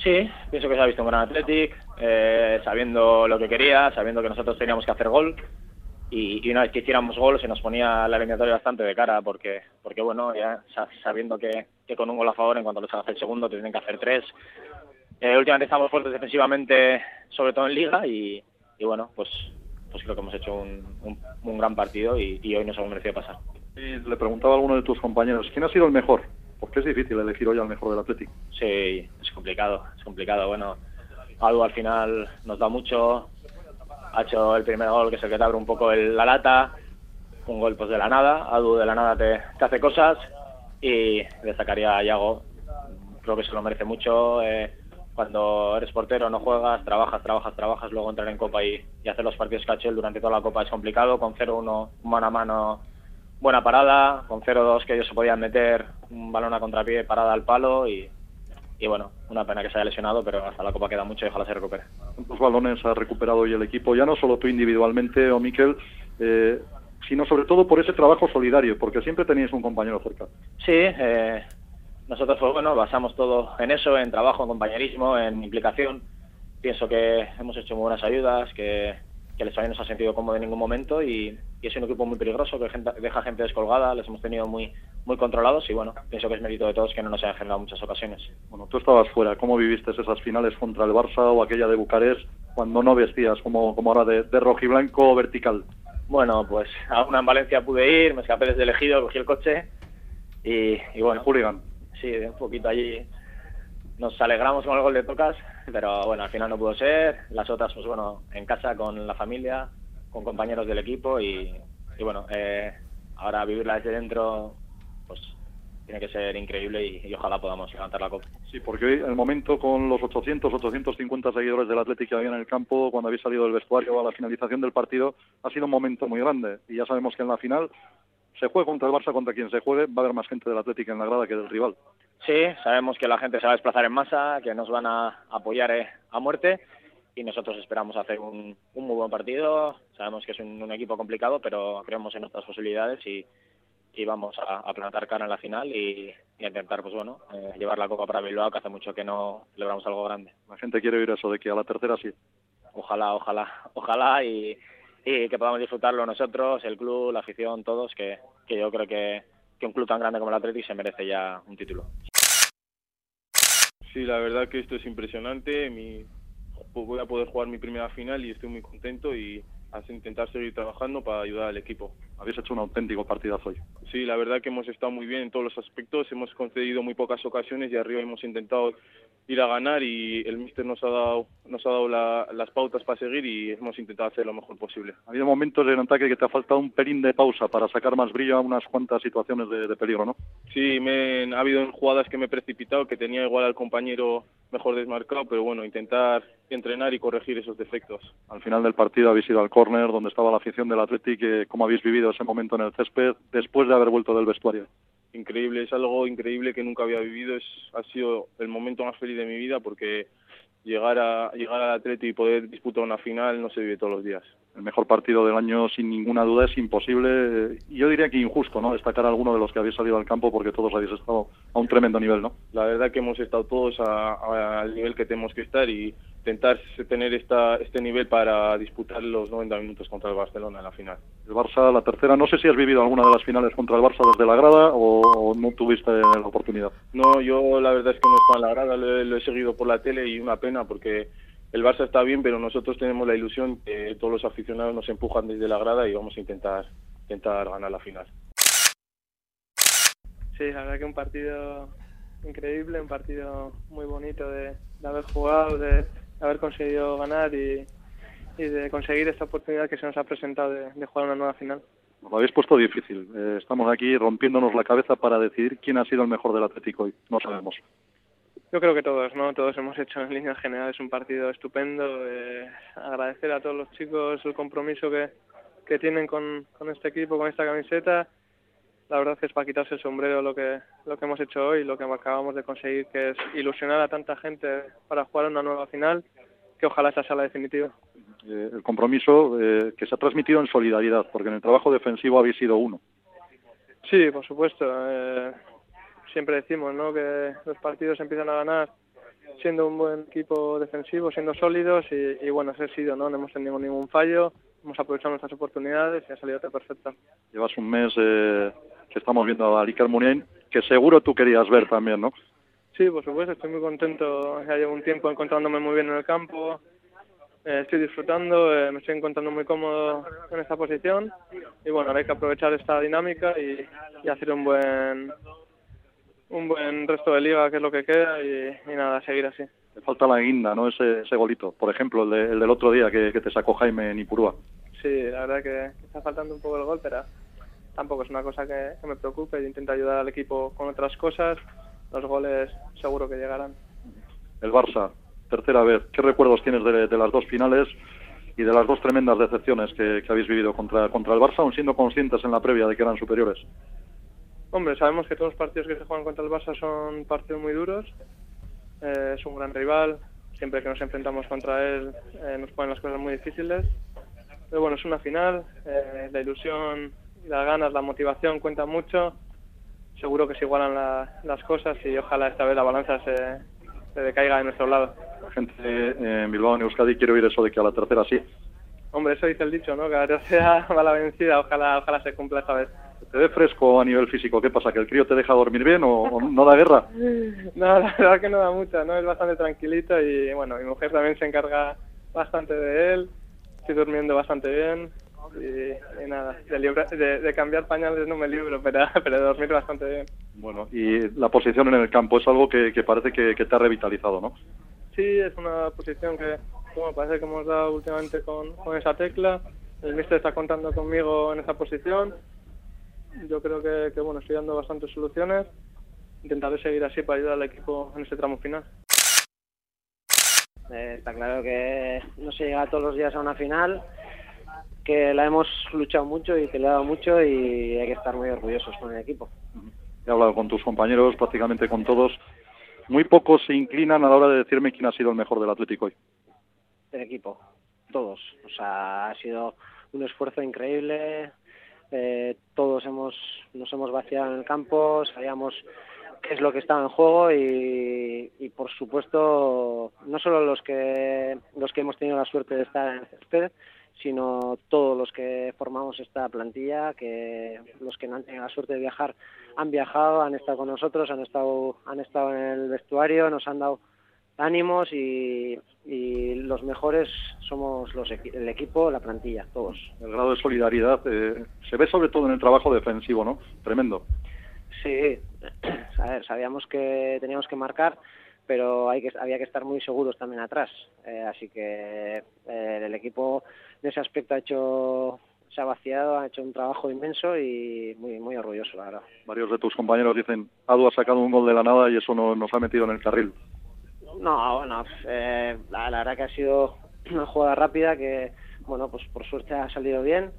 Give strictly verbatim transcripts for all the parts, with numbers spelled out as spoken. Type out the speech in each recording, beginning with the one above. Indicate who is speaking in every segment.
Speaker 1: Sí, pienso que se ha visto un gran Athletic, eh, sabiendo lo que quería, sabiendo que nosotros teníamos que hacer gol y, y una vez que hiciéramos gol se nos ponía la eliminatoria bastante de cara porque, porque bueno, ya sabiendo que, que con un gol a favor en cuanto les hagas el segundo te tienen que hacer tres. Eh, últimamente estamos fuertes defensivamente, sobre todo en Liga y, y bueno, pues, pues creo que hemos hecho un, un, un gran partido y, y hoy nos hemos merecido pasar.
Speaker 2: Y le preguntaba a alguno de tus compañeros, ¿quién ha sido el mejor? Porque es difícil elegir hoy al mejor del Athletic.
Speaker 1: Sí, es complicado, es complicado. Bueno, Adu al final nos da mucho, ha hecho el primer gol que es el que te abre un poco el, la lata, un gol pues de la nada, Adu de la nada te, te hace cosas y destacaría a Yago, creo que se lo merece mucho. Eh, cuando eres portero no juegas, trabajas, trabajas, trabajas, luego entrar en Copa y, y hacer los partidos que ha hecho él durante toda la Copa es complicado, con cero uno mano a mano. Buena parada, con cero dos que ellos se podían meter, un balón a contrapié, parada al palo y, y bueno, una pena que se haya lesionado, pero hasta la Copa queda mucho y ojalá se recupere.
Speaker 2: ¿Cuántos balones ha recuperado hoy el equipo? Ya no solo tú individualmente o Mikel, eh, sino sobre todo por ese trabajo solidario, porque siempre teníais un compañero cerca.
Speaker 1: Sí, eh, nosotros pues, bueno, basamos todo en eso, en trabajo, en compañerismo, en implicación. Pienso que hemos hecho muy buenas ayudas, que, que el Español no se ha sentido cómodo en ningún momento y, y es un equipo muy peligroso que gente, deja gente descolgada, les hemos tenido muy muy controlados y bueno, pienso que es mérito de todos que no nos hayan generado muchas ocasiones.
Speaker 2: Bueno, tú estabas fuera, ¿cómo viviste esas finales contra el Barça o aquella de Bucarest cuando no vestías como, como ahora de, de rojiblanco vertical?
Speaker 1: Bueno, pues a una en Valencia pude ir, me escapé desde el Ejido, cogí el coche y, y bueno...
Speaker 2: Hooligan.
Speaker 1: Sí, un poquito allí nos alegramos con el gol de Tocas, pero bueno, al final no pudo ser. Las otras, pues bueno, en casa con la familia, con compañeros del equipo y, y bueno, eh, ahora vivirla desde dentro, pues tiene que ser increíble y, y ojalá podamos levantar la copa.
Speaker 2: Sí, porque hoy el momento con los ochocientos, ochocientos cincuenta seguidores del Athletic que había en el campo, cuando habéis salido del vestuario a la finalización del partido, ha sido un momento muy grande y ya sabemos que en la final se juegue contra el Barça, contra quien se juegue, va a haber más gente del Athletic en la grada que del rival.
Speaker 1: Sí, sabemos que la gente se va a desplazar en masa, que nos van a apoyar eh, a muerte y nosotros esperamos hacer un, un muy buen partido. Sabemos que es un, un equipo complicado, pero creemos en nuestras posibilidades y, y vamos a, a plantar cara en la final y, y a intentar pues bueno eh, llevar la copa para Bilbao, que hace mucho que no celebramos algo grande.
Speaker 2: La gente quiere oír eso de que a la tercera sí.
Speaker 1: Ojalá, ojalá, ojalá y, y que podamos disfrutarlo nosotros, el club, la afición, todos, que, que yo creo que, que un club tan grande como el Athletic se merece ya un título.
Speaker 3: Sí, la verdad que esto es impresionante. Mi, voy a poder jugar mi primera final y estoy muy contento y a intentar seguir trabajando para ayudar al equipo.
Speaker 2: Habéis hecho un auténtico partidazo hoy.
Speaker 3: Sí, la verdad que hemos estado muy bien en todos los aspectos, hemos concedido muy pocas ocasiones y arriba hemos intentado ir a ganar y el míster nos ha dado nos ha dado la, las pautas para seguir y hemos intentado hacer lo mejor posible.
Speaker 2: Ha habido momentos en ataque que te ha faltado un pelín de pausa para sacar más brillo a unas cuantas situaciones de, de peligro, ¿no?
Speaker 3: Sí, me, ha habido jugadas que me he precipitado, que tenía igual al compañero mejor desmarcado, pero bueno, intentar entrenar y corregir esos defectos.
Speaker 2: Al final del partido habéis ido al córner donde estaba la afición del Athletic. ¿Cómo habéis vivido ese momento en el césped después de haber vuelto del vestuario?
Speaker 3: Increíble, es algo increíble que nunca había vivido, es ha sido el momento más feliz de mi vida porque llegar a llegar al Athletic y poder disputar una final no se vive todos los días.
Speaker 2: El mejor partido del año sin ninguna duda, es imposible, y yo diría que injusto, ¿no?, destacar a alguno de los que habéis salido al campo porque todos habéis estado a un tremendo nivel, ¿no?
Speaker 3: La verdad que hemos estado todos a, a, al nivel que tenemos que estar y intentar tener esta, este nivel para disputar los noventa minutos contra el Barcelona en la final.
Speaker 2: El Barça, la tercera, no sé si has vivido alguna de las finales contra el Barça desde la grada o, o no tuviste la oportunidad.
Speaker 3: No, yo la verdad es que no estaba en la grada, lo, lo he seguido por la tele y una pena porque el Barça está bien, pero nosotros tenemos la ilusión que todos los aficionados nos empujan desde la grada y vamos a intentar, intentar ganar la final.
Speaker 4: Sí, la verdad que un partido increíble, un partido muy bonito de, de haber jugado, de, de haber conseguido ganar y, y de conseguir esta oportunidad que se nos ha presentado de, de jugar una nueva final.
Speaker 2: Nos lo habéis puesto difícil. Eh, estamos aquí rompiéndonos la cabeza para decidir quién ha sido el mejor del Atlético hoy. No sabemos.
Speaker 4: Yo creo que todos, ¿no? Todos hemos hecho en líneas generales un partido estupendo. Eh, agradecer a todos los chicos el compromiso que, que tienen con, con este equipo, con esta camiseta. La verdad que es para quitarse el sombrero lo que lo que hemos hecho hoy, lo que acabamos de conseguir, que es ilusionar a tanta gente para jugar una nueva final, que ojalá esa sea la definitiva.
Speaker 2: Eh, el compromiso eh, que se ha transmitido en solidaridad, porque en el trabajo defensivo habéis sido uno.
Speaker 4: Sí, por supuesto. Eh, siempre decimos, ¿no?, que los partidos se empiezan a ganar siendo un buen equipo defensivo, siendo sólidos y, y bueno, ese ha sido, ¿no? No hemos tenido ningún fallo, hemos aprovechado nuestras oportunidades y ha salido todo perfecto.
Speaker 2: Llevas un mes eh, que estamos viendo a Iker Muniain, que seguro tú querías ver también, ¿no?
Speaker 4: Sí, por supuesto, estoy muy contento, ya llevo un tiempo encontrándome muy bien en el campo, eh, estoy disfrutando, eh, me estoy encontrando muy cómodo en esta posición y bueno, ahora hay que aprovechar esta dinámica y, y hacer un buen un buen resto de liga, que es lo que queda, y, y nada, seguir así.
Speaker 2: Te falta la guinda, ¿no? Ese, ese golito, por ejemplo, el, de, el del otro día que, que te sacó Jaime en Ipurúa.
Speaker 4: Sí, la verdad que, que está faltando un poco el gol, pero tampoco es una cosa que, que me preocupe. Yo intento ayudar al equipo con otras cosas. Los goles seguro que llegarán.
Speaker 2: El Barça, tercera vez. ¿Qué recuerdos tienes de, de las dos finales y de las dos tremendas decepciones que, que habéis vivido contra, contra el Barça, aun siendo conscientes en la previa de que eran superiores?
Speaker 4: Hombre, sabemos que todos los partidos que se juegan contra el Barça son partidos muy duros. Eh, es un gran rival. Siempre que nos enfrentamos contra él eh, nos ponen las cosas muy difíciles. Pero bueno, es una final. Eh, la ilusión, las ganas, la motivación cuentan mucho. Seguro que se igualan la, las cosas y ojalá esta vez la balanza se, se decaiga de nuestro lado.
Speaker 2: La gente eh, en Bilbao, en Euskadi, quiere oír eso de que a la tercera sí.
Speaker 4: Hombre, eso dice el dicho, ¿no? Que a la tercera va la vencida. Ojalá, ojalá se cumpla esta vez.
Speaker 2: ¿Te dé fresco a nivel físico? ¿Qué pasa? ¿Que el crío te deja dormir bien o, o no da guerra?
Speaker 4: No, la verdad que no da mucha, ¿no? Es bastante tranquilito y, bueno, mi mujer también se encarga bastante de él. Estoy durmiendo bastante bien y, y nada, de, libra, de, de cambiar pañales no me libro, pero, pero de dormir bastante bien.
Speaker 2: Bueno, y la posición en el campo es algo que, que parece que, que te ha revitalizado, ¿no?
Speaker 4: Sí, es una posición que, bueno, parece que hemos dado últimamente con, con esa tecla. El míster está contando conmigo en esa posición. Yo creo que, que bueno, estoy dando bastantes soluciones. Intentaré seguir así para ayudar al equipo en este tramo final.
Speaker 5: Eh, está claro que no se llega todos los días a una final, que la hemos luchado mucho y peleado mucho y hay que estar muy orgullosos con el equipo.
Speaker 2: He hablado con tus compañeros, prácticamente con todos. Muy pocos se inclinan a la hora de decirme quién ha sido el mejor del Atlético hoy.
Speaker 5: El equipo, todos. O sea, ha sido un esfuerzo increíble. Eh, todos hemos nos hemos vaciado en el campo, sabíamos qué es lo que estaba en juego y, y por supuesto no solo los que los que hemos tenido la suerte de estar en el césped, sino todos los que formamos esta plantilla, que los que no han tenido la suerte de viajar han viajado, han estado con nosotros, han estado han estado en el vestuario, nos han dado ánimos y, y los mejores somos los el equipo, la plantilla, todos.
Speaker 2: El grado de solidaridad eh, se ve sobre todo en el trabajo defensivo, ¿no? Tremendo.
Speaker 5: Sí, a ver, sabíamos que teníamos que marcar, pero hay que, había que estar muy seguros también atrás. Eh, así que eh, el equipo en ese aspecto ha hecho, se ha vaciado, ha hecho un trabajo inmenso y muy muy orgulloso, la verdad.
Speaker 2: Varios de tus compañeros dicen, Adu ha sacado un gol de la nada y eso no, nos ha metido en el carril.
Speaker 5: No, bueno, eh, la, la verdad que ha sido una jugada rápida que, bueno, pues por suerte ha salido bien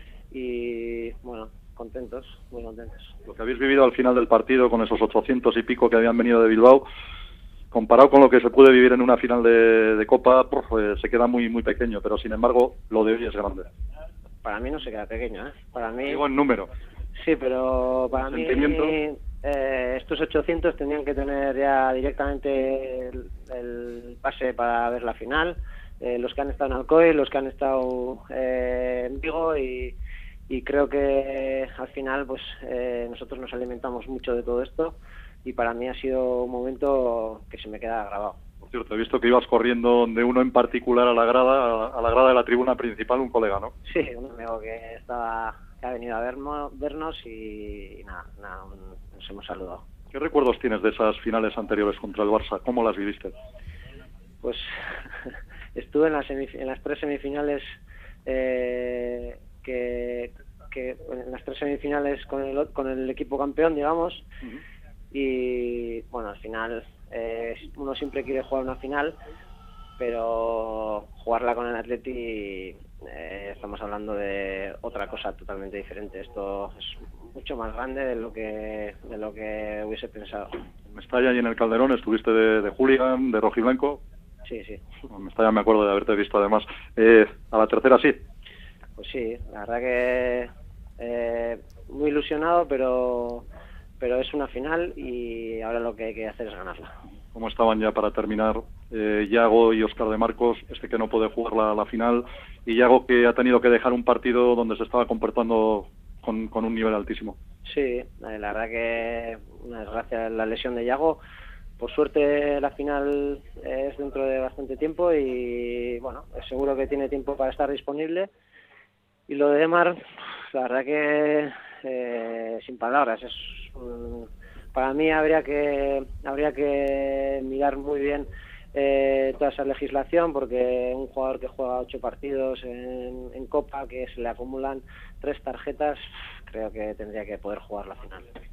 Speaker 5: y, bueno, contentos, muy contentos.
Speaker 2: Lo que habéis vivido al final del partido con esos ochocientos y pico que habían venido de Bilbao, comparado con lo que se puede vivir en una final de, de Copa, pues se queda muy muy pequeño, pero sin embargo lo de hoy es grande.
Speaker 5: Para mí no se queda pequeño, ¿eh? Para mí...
Speaker 2: Digo en número.
Speaker 5: Sí, pero para mí eh, estos ochocientos tenían que tener ya directamente el, el pase para ver la final, eh, los que han estado en Alcoy, los que han estado eh, en Vigo y, y creo que al final pues eh, nosotros nos alimentamos mucho de todo esto y para mí ha sido un momento que se me queda grabado.
Speaker 2: Por cierto, he visto que ibas corriendo de uno en particular a la grada, a la grada de la tribuna principal, un colega, ¿no?
Speaker 5: Sí, un amigo que estaba que ha venido a vernos, vernos y, y nada, nada, nos hemos saludado.
Speaker 2: ¿Qué recuerdos tienes de esas finales anteriores contra el Barça? ¿Cómo las viviste?
Speaker 5: Pues estuve en las, en las tres semifinales eh, que, que en las tres semifinales con el, con el equipo campeón, digamos, uh-huh. Y bueno, al final eh, uno siempre quiere jugar una final, pero jugarla con el Atleti eh, estamos hablando de otra cosa totalmente diferente. Esto es mucho más grande de lo que de lo que hubiese pensado.
Speaker 2: En Mestalla y en el Calderón estuviste de, de hooligan, de rojiblanco.
Speaker 5: Sí, sí.
Speaker 2: En Mestalla me acuerdo de haberte visto además. Eh, ¿A la tercera sí?
Speaker 5: Pues sí, la verdad que eh, muy ilusionado, pero pero es una final y ahora lo que hay que hacer es ganarla.
Speaker 2: como estaban ya para terminar, eh, Yago y Óscar de Marcos, este que no puede jugar la, la final, y Yago que ha tenido que dejar un partido donde se estaba comportando con, con un nivel altísimo.
Speaker 5: Sí, la verdad que una desgracia la lesión de Yago. Por suerte la final es dentro de bastante tiempo y bueno, seguro que tiene tiempo para estar disponible. Y lo de Demar, la verdad que eh, sin palabras. Es um, para mí habría que habría que mirar muy bien eh, toda esa legislación, porque un jugador que juega ocho partidos en, en Copa, que se le acumulan tres tarjetas, creo que tendría que poder jugar la final.